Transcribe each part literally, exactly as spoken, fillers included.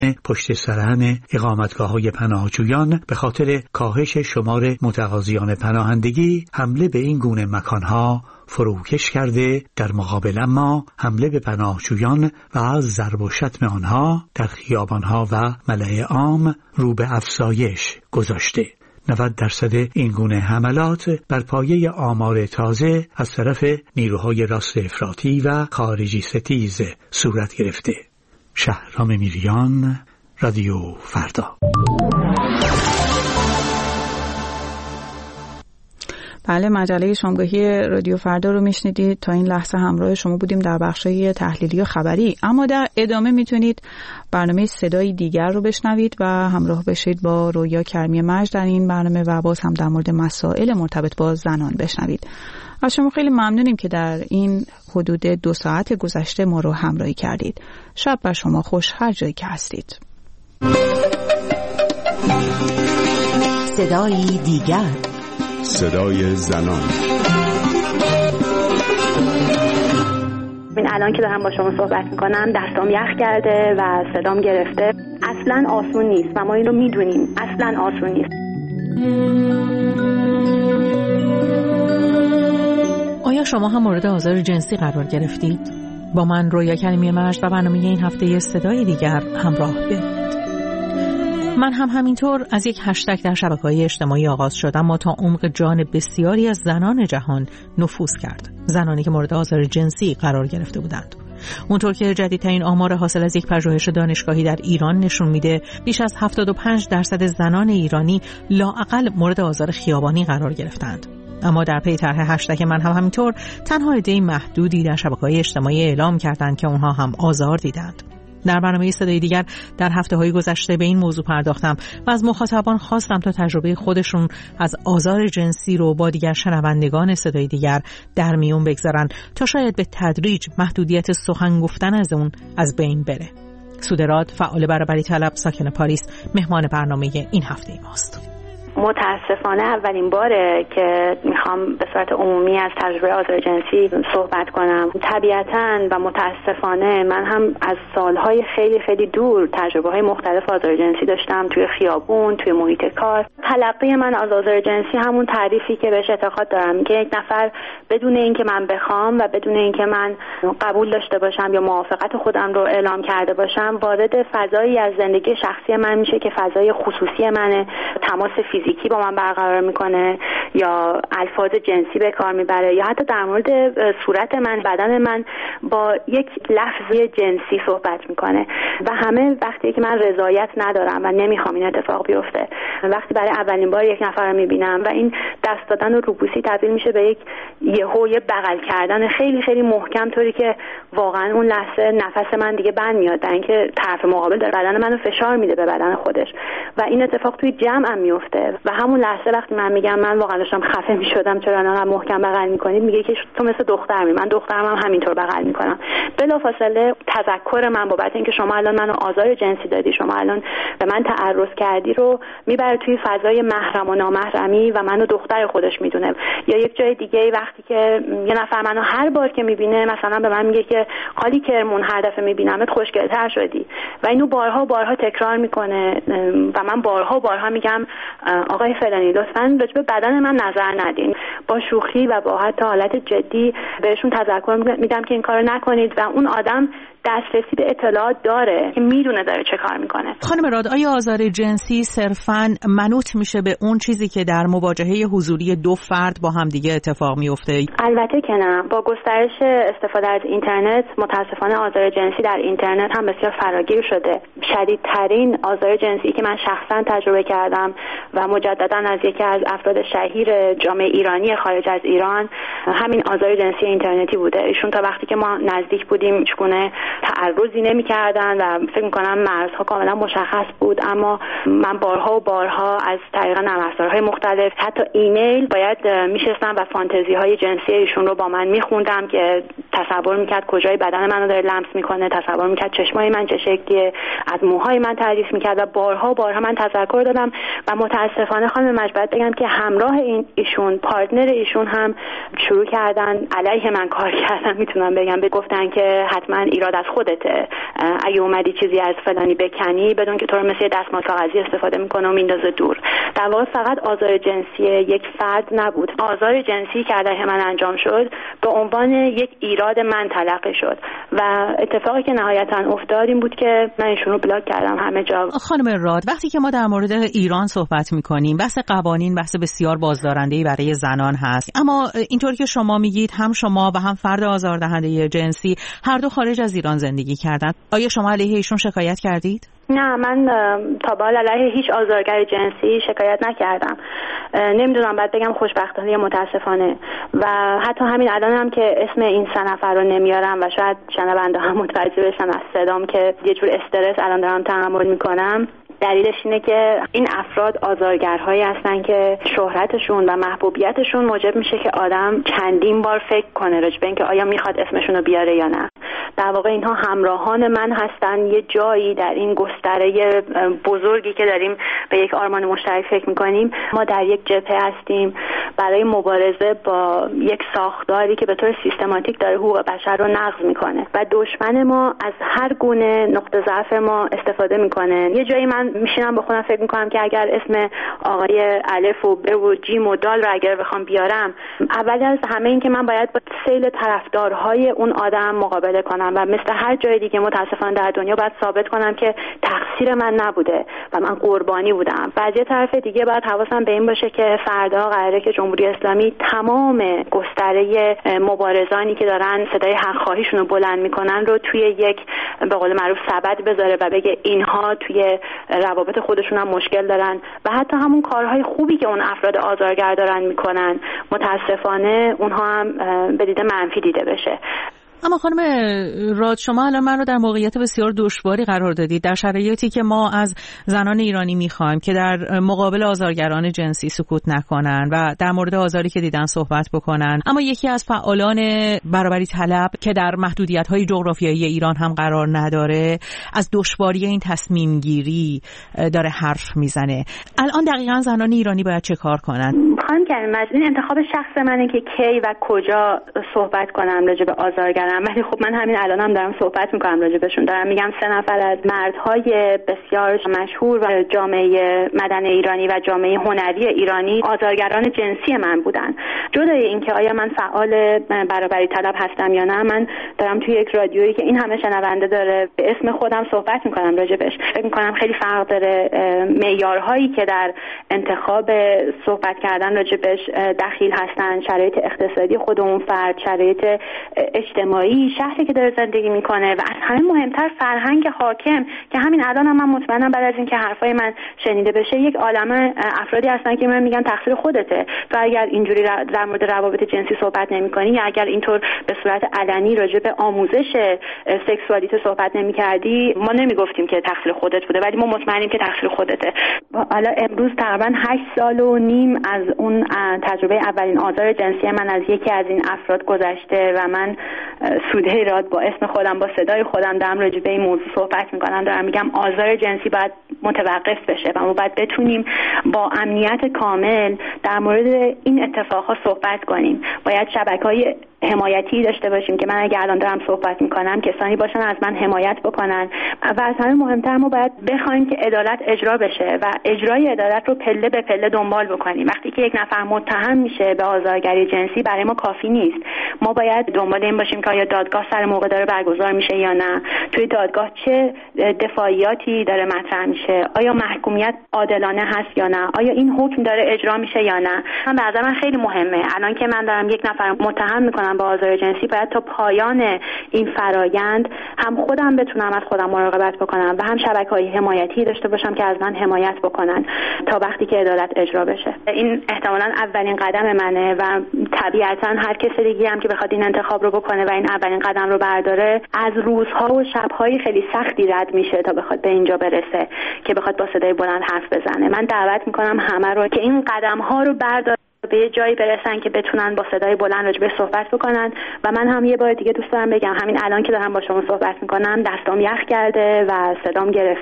پشت سرهن اقامتگاه‌های پناهجویان به خاطر کاهش شمار متقاضیان پناهندگی حمله به این گونه مکانها فروکش کرده، در مقابل اما حمله به پناهجویان و از ضرب و شتم آنها در خیابانها و ملأ عام رو به افزایش گذاشته. نود درصد این گونه حملات بر پایه آمار تازه از طرف نیروهای راست افراطی و خارجی ستیز صورت گرفته. شهرام میریان، رادیو فردا. بله، مجله شامگاهی رادیو فردا رو میشنیدید. تا این لحظه همراه شما بودیم در بخشای تحلیلی و خبری، اما در ادامه میتونید برنامه صدای دیگر رو بشنوید و همراه بشید با رویا کرمی مجد در این برنامه و باز هم در مورد مسائل مرتبط با زنان بشنوید. از شما خیلی ممنونیم که در این حدود دو ساعت گذشته ما رو همراهی کردید. شب بر شما خوش هر جایی که هستید. صدای دیگر، صدای زنان. من الان که دارم با شما صحبت میکنم دستام یخ کرده و صدام گرفته. اصلا آسون نیست و ما این رو میدونیم، اصلا آسون نیست. آیا شما هم مورد آزار جنسی قرار گرفتید؟ با من رویا کریمی مجد و برنامه این هفته صدای دیگر همراه باشید. من هم همینطور از یک هشتگ در شبکه‌های اجتماعی آغاز شدم و تا عمق جان بسیاری از زنان جهان نفوذ کرد. زنانی که مورد آزار جنسی قرار گرفته بودند. اونطور که جدیدترین آمار حاصل از یک پژوهش دانشگاهی در ایران نشون میده، بیش از هفتاد و پنج درصد زنان ایرانی لااقل مورد آزار خیابانی قرار گرفتند. اما در پی طرح هشتگ من هم همینطور تنها عده‌ای محدودی در شبکه‌های اجتماعی اعلام کردند که اونها هم آزار دیدند. در برنامه صدای دیگر در هفته‌های گذشته به این موضوع پرداختم و از مخاطبان خواستم تا تجربه خودشون از آزار جنسی رو با دیگر شنوندگان صدای دیگر در میون بگذارن تا شاید به تدریج محدودیت سخن گفتن از اون از بین بره. سودراد، فعال برابری طلب ساکن پاریس، مهمان برنامه این هفته ماست. متاسفانه اولین باره که میخوام به صورت عمومی از تجربه آزار جنسی صحبت کنم. طبیعتاً و متاسفانه من هم از سالهای خیلی خیلی دور تجربه های مختلف آزار جنسی داشتم، توی خیابون، توی محیط کار. تلقی من از آزار جنسی همون تعریفی که بهش اعتقاد دارم که یک نفر بدون اینکه من بخوام و بدون اینکه من قبول داشته باشم یا موافقت خودم رو اعلام کرده باشم وارد فضایی از زندگی شخصی من میشه که فضای خصوصی منه، تماس فیزیکی با من برقرار میکنه یا الفاظ جنسی به کار میبره یا حتی در مورد صورت من، بدن من با یک لفظی جنسی صحبت میکنه و همه وقتی که من رضایت ندارم و نمیخوام این اتفاق بیفته، وقتی برای اولین بار یک نفر رو میبینم و این دست دادن و روبوسی تبدیل میشه به یک یهو یه بغل کردن خیلی خیلی محکم، طوری که واقعا اون لحظه نفس من دیگه بند میاد، در اینکه طرف مقابل داره بدن منو فشار میده به بدن خودش و این اتفاق توی جمعم میفته و همون لحظه وقتی من میگم من واقعا داشتم خفه میشدم چرا انقدر محکم بغل میکنید، میگه که تو مثل دختر می، من دخترم هم همینطور بغل میکنم. بلافاصله تذکر من بابت اینکه شما الان منو آزار جنسی دادی، شما الان به من تعرض کردی رو میبره توی فضای محرم و نامحرمی و منو دختر خودش میدونه. یا یک جای دیگه وقتی که یه نفر منو هر بار که میبینه مثلا به من میگه که خالی کرمون هر دفعه میبینمت خوشگل‌تر شدی و اینو بارها بارها تکرار میکنه و من بارها بارها میگم آقای فلانی لطفاً راجع به بدن من نظر ندین. با شوخی و با حتی حالت جدی بهشون تذکر میدم که این کارو نکنید و اون آدم دسترسی به اطلاعات داره که میدونه داره چه کار میکنه. خانم راد، آیا آزار جنسی صرفاً منوط میشه به اون چیزی که در مواجهه حضوری دو فرد با هم دیگه اتفاق میفته؟ البته که نه. با گسترش استفاده از اینترنت متاسفانه آزار جنسی در اینترنت هم بسیار فراگیر شده. شدیدترین آزار جنسی که من شخصاً تجربه کردم و مجدداً از یکی از افراد شهیر جامعه ایرانی خارج از ایران همین آزار جنسی اینترنتی بوده. ایشون تا وقتی که ما نزدیک بودیم هیچگونه تعرضی نمی‌کردن و فکر می‌کنم مرزها کاملا مشخص بود، اما من بارها و بارها از طریق نرم افزارهای مختلف حتی ایمیل باید میشستم و فانتزی‌های جنسی ایشون رو با من می‌خوندم که تصور می‌کرد کجای بدن منو داره لمس می‌کنه، تصور می‌کرد چشمای من چه شکلیه، از موهای من تعریف می‌کرد و بارها بارها من تذکر دادم و متأسفانه خانم مجبور بگم که همراه این ایشون پارتنر ایشون هم شروع کردن علیه من کار کردن، میتونم بگم، به گفتن که حتما ایراد از خودته، اگه اومدی چیزی از فلانی بکنی بدون که تو رو مثل دستمال کاغذی استفاده میکنه و میندازه دور. در واقع فقط آزار جنسی یک فرد نبود، آزار جنسی که علیه من انجام شد به عنوان یک ایراد من تلقی شد و اتفاقی که نهایتا افتاد این بود که من ایشون رو بلاک کردم همه جا. خانم راد، وقتی که ما در مورد ایران صحبت میکنیم بحث قوانین بحث بسیار بازدارنده‌ای برای زنان هست، اما اینطور که شما میگید هم شما و هم فرد آزاردهنده جنسی هر دو خارج از ایران زندگی کردند. آیا شما علیه ایشون شکایت کردید؟ نه، من تا به حال علیه هیچ آزارگر جنسی شکایت نکردم. نمیدونم باید بگم خوشبختانه یا متاسفانه، و حتی همین الان هم که اسم این سه نفر رو نمیارم و شاید شنونده هم متوجه بشن از صدام که یه جور استرس الان دارم تحمل میکنم، دلیلش اینه که این افراد آزارگرهایی هستن که شهرتشون و محبوبیتشون موجب میشه که آدم چندین بار فکر کنه راجع به اینکه آیا میخواد اسمشون رو بیاره یا نه. در واقع اینها همراهان من هستن، یه جایی در این گستره بزرگی که داریم به یک آرمان مشترک فکر میکنیم. ما در یک جبهه هستیم برای مبارزه با یک ساختاری که به طور سیستماتیک داره حقوق بشر رو نقض میکنه و دشمن ما از هر گونه نقطه ضعف ما استفاده میکنه. یه جایی من میشینم با خودم فکر میکنم که اگر اسم آقای الف و ب و جیم و دال رو اگر بخوام بیارم، اول از همه این که من باید با سیل طرفدارهای اون آدم مقابله کنم و مثل هر جای دیگه متاسفانه در دنیا باید ثابت کنم که تقصیر من نبوده و من قربانی بودم. و از یه طرف دیگه باید حواسم به این باشه که فردا قراره که جمهوری اسلامی تمام گستره مبارزانی که دارن صدای حق‌خواهیشون رو بلند میکنن رو توی یک به قول معروف سبد بذاره و بگه اینها توی روابط خودشون هم مشکل دارن و حتی همون کارهای خوبی که اون افراد آزارگر دارن میکنن متاسفانه اونها هم به دید منفی دیده بشه. اما خانم راد، شما الان من رو در موقعیت بسیار دشواری قرار دادید در شرایطی که ما از زنان ایرانی میخوایم که در مقابل آزارگران جنسی سکوت نکنن و در مورد آزاری که دیدن صحبت بکنن، اما یکی از فعالان برابری طلب که در محدودیت‌های جغرافیایی ایران هم قرار نداره از دشواری این تصمیم گیری داره حرف میزنه. الان دقیقاً زنان ایرانی باید چه کار کنن؟ خانم کریمه، این انتخاب شخص منه که کی و کجا صحبت کنم راجع به آزارگران، ولی خب من همین الانم هم دارم صحبت میکنم راجع بهشون. دارم میگم سه نفر از مردهای بسیار مشهور و جامعه مدنی ایرانی و جامعه هنری ایرانی آزارگران جنسی من بودن. جدای اینکه آیا من فعال برابری طلب هستم یا نه، من دارم توی یک رادیویی که این همه شنونده داره به اسم خودم صحبت میکنم راجع بهش. فکر میکنم خیلی فرق داره معیارهایی که در انتخاب صحبت کردن راجع بهش دخیل هستن، شرایط اقتصادی خود اون فرد، شرایط اجتماعی شهری که داره زندگی میکنه و از همه مهمتر فرهنگ حاکم که همین الان هم من مطمئنم بعد از اینکه حرفای من شنیده بشه یک عالمه افرادی هستن که من میگن تقصیر خودته تو اگر اینجوری در مورد روابط جنسی صحبت نمی‌کنی یا اگر اینطور به صورت علنی راجع به آموزش سکسوالیته صحبت نمی‌کردی، ما نمیگفتیم که تقصیر خودت بوده، ولی ما مطمئنیم که تقصیر خودته. حالا امروز تقریبا هشت سال و نیم از اون تجربه اولین آزار جنسی من از یکی از این افراد گذشته و من سوده راد با اسم خودم با صدای خودم دارم راجع به این موضوع صحبت میکنم. دارم میگم آزار جنسی باید متوقف بشه و ما باید بتونیم با امنیت کامل در مورد این اتفاقها صحبت کنیم. باید شبکه‌های حمایتی داشته باشیم که من اگه الان دارم صحبت میکنم کسانی باشن از من حمایت بکنن و از همه مهمتر ما باید بخوایم که عدالت اجرا بشه و اجرای عدالت رو پله به پله دنبال بکنیم. وقتی که یک نفر متهم میشه به آزارگری جنسی برای ما کافی نیست. ما باید دنبال این باشیم که آیا دادگاه سر موقع داره برگزار میشه یا نه، توی دادگاه چه دفاعیاتی داره مطرح میشه، آیا محکومیت عادلانه هست یا نه، آیا این حکم داره اجرا میشه یا نه. من به نظر من خیلی مهمه الان که من دارم یک نفر متهم میکنم با آزار جنسی، باید تا پایان این فرایند هم خودم بتونم از خودم مراقبت بکنم و هم شبکه‌های حمایتی داشته باشم که از من حمایت بکنن تا وقتی که عدالت اجرا بشه. این احتمالاً اولین قدم منه و طبیعتاً هر کس دیگه هم که بخواد این انتخاب رو بکنه و این اولین قدم رو برداره از روزها و شب‌های خیلی سختی رد میشه تا بخواد به اینجا برسه که بخواد با صدای بلند حرف بزنه. من دعوت میکنم همه رو که این قدم‌ها رو بردارن، به یه جایی برسن که بتونن با صدای بلند راجع به صحبت بکنن. و من هم یه بار دیگه دوست دارم بگم همین الان که دارم با شما صحبت میکنم دستام یخ کرده و صدام گرفته.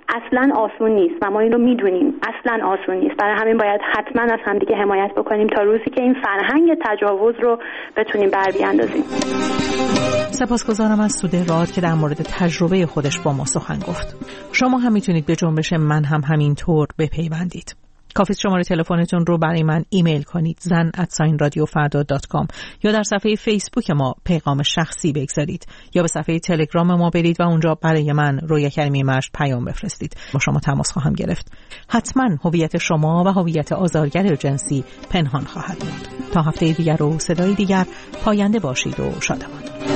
اصلا آسون نیست و ما این رو میدونیم، اصلا آسون نیست. برای همین باید حتما از همدیگه حمایت بکنیم تا روزی که این فرهنگ تجاوز رو بتونیم بر بیاندازیم. سپاسگزارم از سوده راد که در مورد تجربه خودش با ما سخن گفت. شما هم میتونید به جنبش من هم همینطور بپیوندید. کافی شماره تلفنتون رو برای من ایمیل کنید زن ات ساین رادیو فردا دات کام یا در صفحه فیسبوک ما پیغام شخصی بگذارید یا به صفحه تلگرام ما برید و اونجا برای من رویا کریمی مشت پیام بفرستید. با شما تماس خواهم گرفت. حتما هویت شما و هویت آزارگر جنسی پنهان خواهد موند. تا هفته دیگر و صدای دیگر، پاینده باشید و شادمان.